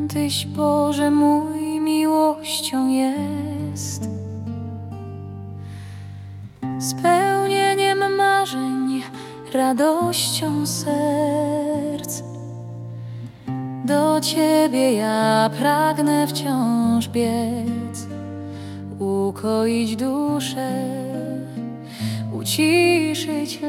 Tyś, Boże mój, miłością jest, spełnieniem marzeń, radością serc. Do Ciebie ja pragnę wciąż biec, ukoić duszę, uciszyć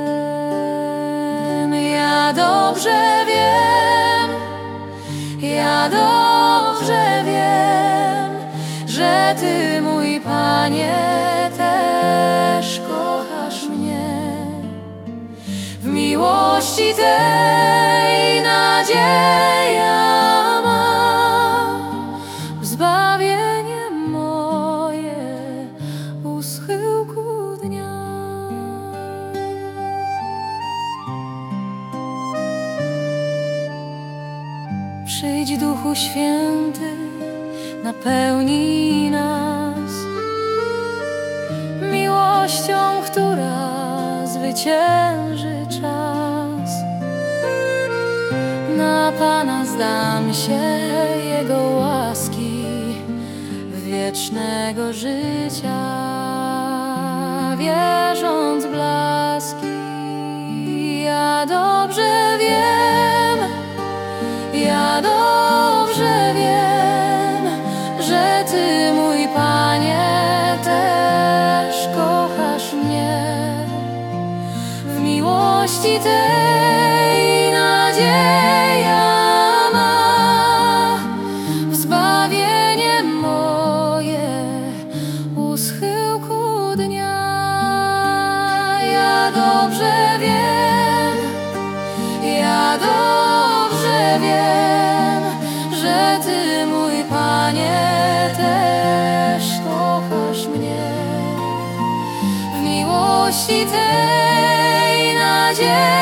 lęk. Ja dobrze wiem, ja dobrze wiem, że Ty, mój Panie, też kochasz mnie. W miłości tej nadzieja ma, w zbawienie moje u schyłku dnia. Przyjdź, Duchu Święty, napełnij nas miłością, która zwycięży czas. Na Pana zdam się Jego łaski, wiecznego życia, wierząc w blaski. Ja dobrze wiem, ja dobrze wiem, że Ty, mój Panie, też kochasz mnie. W miłości tej nadzieja ma, w zbawienie moje u schyłku dnia. Ja dobrze wiem, ja dobrze wiem, że Ty, mój Panie, też kochasz mnie. W miłości tej nadzieja